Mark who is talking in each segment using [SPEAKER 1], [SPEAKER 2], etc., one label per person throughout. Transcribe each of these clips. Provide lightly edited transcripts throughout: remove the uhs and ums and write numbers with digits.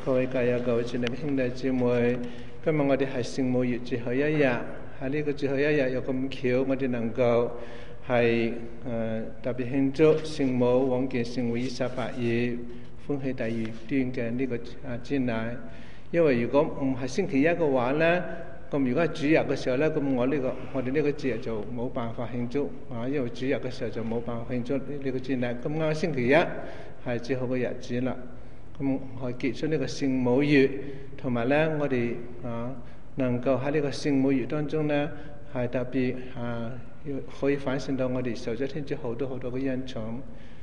[SPEAKER 1] 各位教友、各位主內嘅兄弟姊妹，今日我哋係聖母月最後一日，喺呢個最後一日又咁巧，我哋能夠係特別慶祝聖母往見聖母伊撒伯爾歡喜第二端嘅呢個節禮。因為如果唔係星期一嘅話呢，咁如果係主日嘅時候呢，咁我哋呢個節日就冇辦法慶祝因為主日嘅時候就冇辦法慶祝呢個節禮。咁啱星期一係最好嘅日子啦，咁可以結束呢個聖母月，同埋呢我哋能夠喺呢個聖母月當中呢，係特別可以反省到我哋受咗天主好多好多嘅恩寵。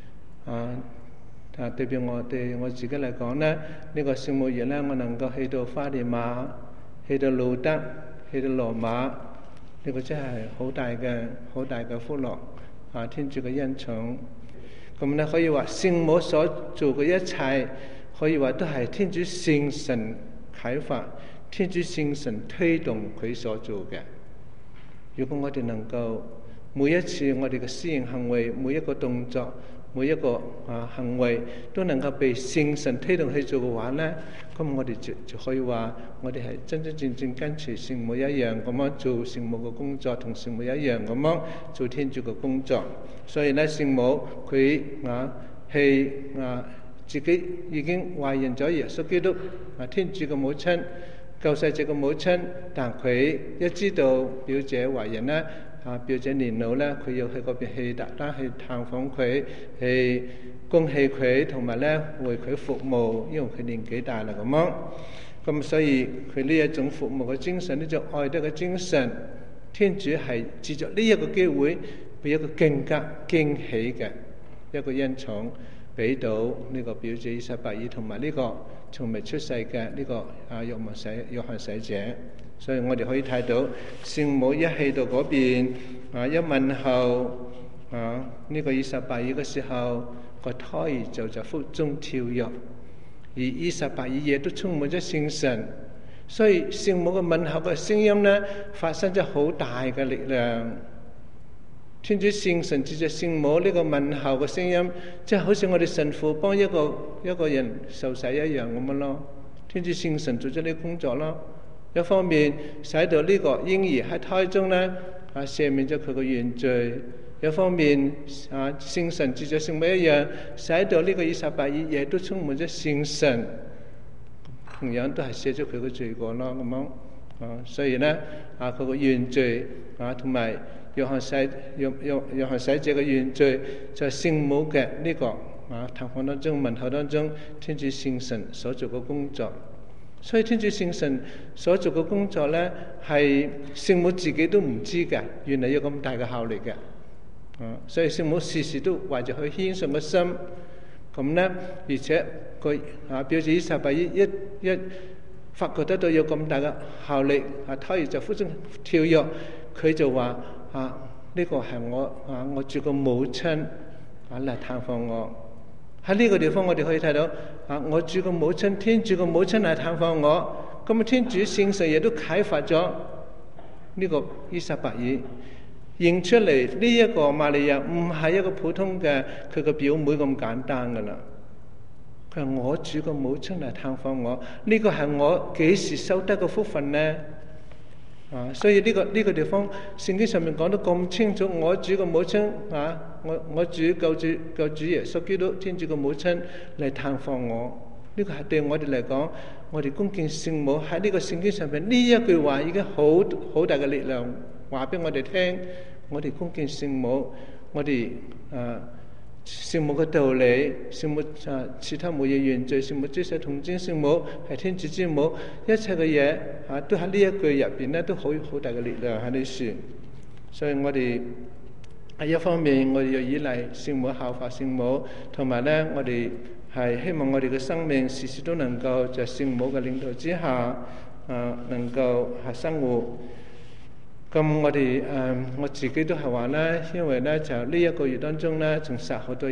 [SPEAKER 1] 對比我自己嚟講呢，呢個聖母月呢，我能夠去到花地瑪，去到路德，去到羅馬，呢個真係好大嘅福樂天主嘅恩寵。咁呢可以話聖母所做嘅一切，可以話都係天主聖神啟發，天主聖神推動佢所做嘅。如果我哋能夠每一次我哋嘅私人行為，每一個動作，每一個行為都能夠被聖神推動去做嘅話呢，咁我哋就可以話我哋係真真正正跟隨聖母一樣咁樣做聖母嘅工作，同聖母一樣咁樣做天主嘅工作。所以呢，聖母佢係自己已經懷孕咗耶穌基督天主嘅母親，救世者嘅母親，但佢一知道表姐懷孕呢，表姐年老呢，佢要去嗰邊去特登去探訪佢，去恭喜佢，同埋呢為佢服務，因為佢年紀大啦咁樣。咁所以佢呢一種服務嘅精神，呢種愛德嘅精神，天主係藉著呢一個機會，俾一個更加驚喜嘅一個恩寵，俾到呢個表姐伊撒伯爾同埋呢個從未出世嘅呢個若翰洗者。所以我哋可以睇到聖母一去到嗰邊一問候呢個伊撒伯爾嘅時候，個胎兒就腹中跳躍，而伊撒伯爾亦都充滿咗聖神。所以聖母嘅問候嘅聲音呢，發生咗好大嘅力量。天主聖神藉着聖母呢個問候嘅聲音，即係好似我哋神父幫一個人受洗一樣咁樣咯。天主聖神做咗呢個工作咯。一方面使到呢個嬰兒喺胎中呢赦免咗佢嘅原罪，一方面聖神藉着聖母一樣，使到呢個伊撒伯爾亦都充滿咗聖神，同樣都係赦咗佢嘅罪過咯咁樣。所以呢佢嘅原罪同埋若翰洗者嘅原罪，就係聖母嘅呢個探訪當中問候當中，天主聖神所做嘅工作。所以天主聖神所做嘅工作呢，係聖母自己都唔知嘅，原來有咁大嘅效力嘅。所以聖母時時都懷着佢謙遜嘅心，咁呢，而且佢表姐伊撒伯爾一發覺得到有咁大嘅效力，胎兒就腹中跳躍，佢就話呢個係我主嘅母親嚟探訪我。喺呢個地方我哋可以睇到我主嘅母親，天主嘅母親嚟探訪我，咁天主聖神亦都啟發咗呢個伊撒伯爾，認出嚟呢一個瑪利亞唔係一個普通嘅佢嘅表妹咁簡單噶啦。佢係我主嘅母親嚟探訪我，呢個係我幾時收得嘅福分呢？所以呢個地方聖經上面講得咁清楚，我主嘅母親我主救主耶穌基督天主嘅母親嚟探訪我，呢個係對我哋嚟講，我哋恭敬聖母喺呢個聖經上面呢一句話已經好大嘅力量，話俾我哋聽，我哋恭敬聖母，我哋聖母嘅道理，聖母賜他無有原罪，聖母接受童貞，聖母係天主之母，一切嘅嘢都喺呢一句入邊咧，都好大嘅力量喺呢處。所以我哋喺一方面，我哋要依賴聖母，效法聖母，同埋咧，我哋係希望我哋嘅生命時時都能夠在聖母嘅領導之下，能夠生活。咁我自己都係話咧，因為咧就呢一個月當中咧，從10號到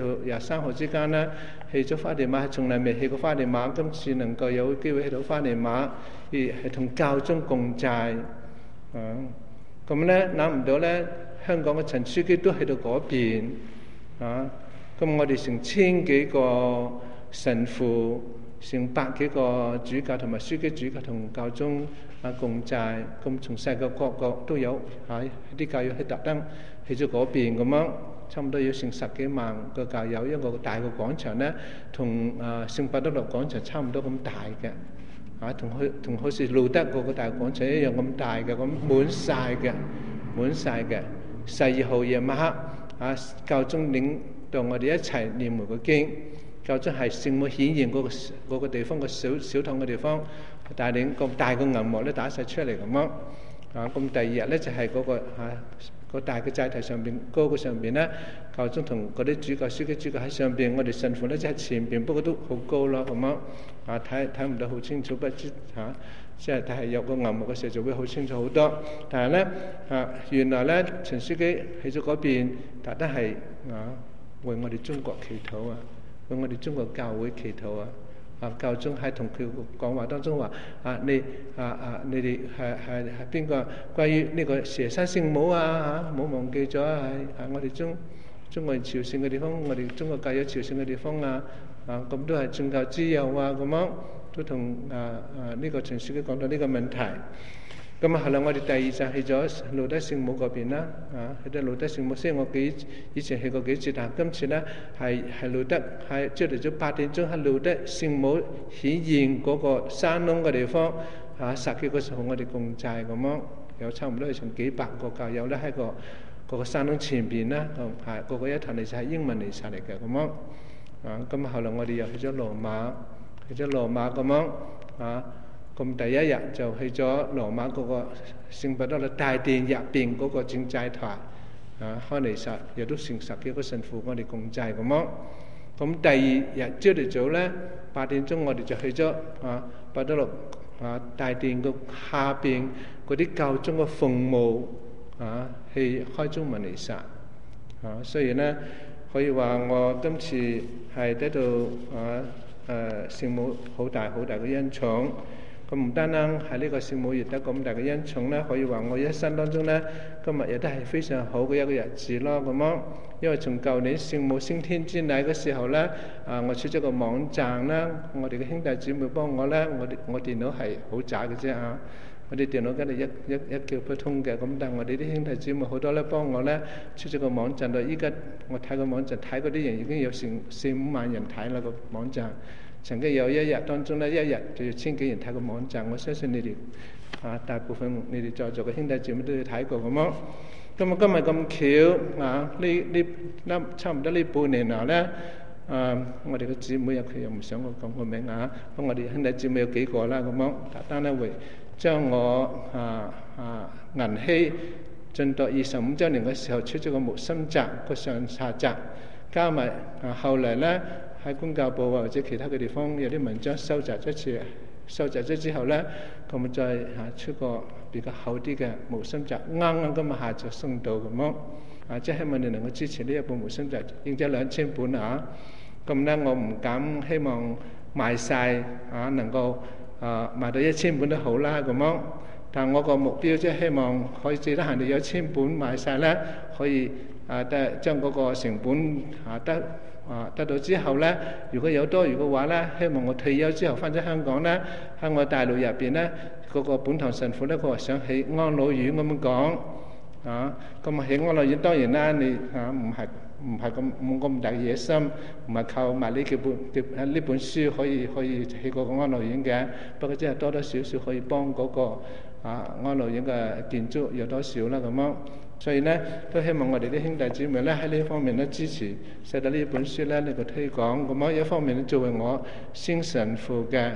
[SPEAKER 1] 23號之間咧，去咗花地瑪，從來未去過花地瑪，今次能夠有機會去到花地瑪，而係同教宗共祭。咁咧諗唔到咧，香港嘅陳書記都去到嗰邊。咁我哋成千幾個神父成百幾個主教同埋書記主教同教宗共債，咁從世界各國都有啲教友喺特登去咗嗰邊咁樣，差唔多要成10幾萬個教友，一個大嘅廣場咧，同聖伯多祿廣場差唔多咁大嘅，同好似路德嗰個大廣場一樣咁大嘅，咁滿晒嘅。12號夜晚黑，教宗領導我哋一齊念每個經。教宗係聖母顯現嗰個地方個小堂嘅地方，帶領咁大個銀幕咧打晒出嚟咁樣。咁第二日咧就係嗰個大嘅祭台上邊高嘅上邊咧，教宗同嗰啲主教書記主教喺上邊，我哋神父咧就喺前邊，不過都好高咯咁樣。睇唔到好清楚，不知即係睇有個銀幕嘅時候就會好清楚好多。但係咧原來咧陳書記喺咗嗰邊，特登係為我哋中國祈禱為我哋中國教會祈禱教宗喺同佢講話當中話你哋係邊個關於呢個佘山聖母冇忘記咗我哋中國人朝聖嘅地方，我哋中國教友朝聖嘅地方咁都係宗教自由咁樣，都同呢個陳書記講到呢個問題。咁後來我哋第二站去咗路德聖母嗰邊啦，去到路德聖母，雖然我以前去過幾次，但今次咧係路德係朝頭早8點鐘喺路德聖母顯現嗰個山窿嘅地方10幾個時候我哋共祭咁樣，有差唔多係成幾百個教友咧喺嗰個山窿前邊啦，個個一堂嚟就係英文嚟晒嚟嘅咁樣。咁後來我哋又去咗羅馬咁樣咁第一日就去咗羅馬嗰個聖伯多祿大殿入邊嗰個正祭台開彌撒，亦都成10幾個神父我哋共祭咁樣。咁第二日朝頭早咧8點鐘我哋就去咗伯多祿大殿個下邊嗰啲教宗嘅墳墓去開中文彌撒。所以咧可以話我今次係得到聖母好大嘅恩寵。咁唔單單係呢個聖母亦得咁大嘅恩寵咧，可以話我一生當中咧，今日亦都係非常好嘅一個日子咯咁樣。因為從舊年聖母升天之禮嘅時候咧，我出咗個網站啦，我哋嘅兄弟姊妹幫我咧，我電腦係好渣嘅啫我哋電腦梗係一竅不通嘅，咁但係我哋啲兄弟姊妹好多咧幫我咧出咗個網站度，依家我睇個網站睇嗰啲人已經有成4-5萬人睇啦個網站。曾經有一日當中咧，一日就要1000幾人睇個網站，我相信你哋大部分你哋在座嘅兄弟姊妹都要睇過咁樣。咁今日咁巧呢差唔多呢半年來咧，我哋嘅姊妹佢又唔想我講個名不過我哋兄弟姊妹有幾個啦咁樣，特登咧會將我銀禧晉鐸25週年嘅時候出咗個木心集個上下集，加埋後嚟咧喺公教部或者其他嘅地方有啲文章收集咗之後咧，咁再出個比較厚啲嘅木心集，啱今日下晝送到咁樣即係希望你能夠支持呢一本木心集，印咗2000本咁咧我唔敢希望賣晒能夠賣到1000本都好啦咁樣，但我個目標即係希望可以最得閒到有1000本賣晒咧，可以將嗰個成本得到之後咧，如果有多餘嘅話咧，希望我退休之後翻咗香港咧，喺我大陸入邊咧，嗰個本堂神父咧，佢話想起安老院咁樣講咁起安老院當然啦，你唔係咁大嘅野心，唔係靠賣呢本書可以起嗰個安老院嘅，不過即係多多少少可以幫嗰個安老院嘅建築有多少啦咁樣。所以咧都希望我哋啲兄弟姊妹咧喺呢方面咧支持，使到呢本書咧呢個推廣咁樣。一方面咧作為我升神父嘅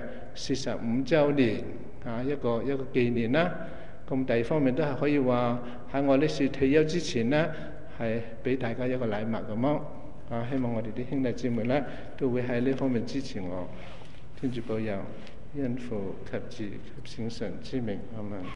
[SPEAKER 1] 45週年一個紀念啦。咁第二方面都係可以話喺我呢次退休之前咧，係俾大家一個禮物咁樣希望我哋啲兄弟姊妹咧都會喺呢方面支持我。天主保佑，因父及子及聖神之名，阿們。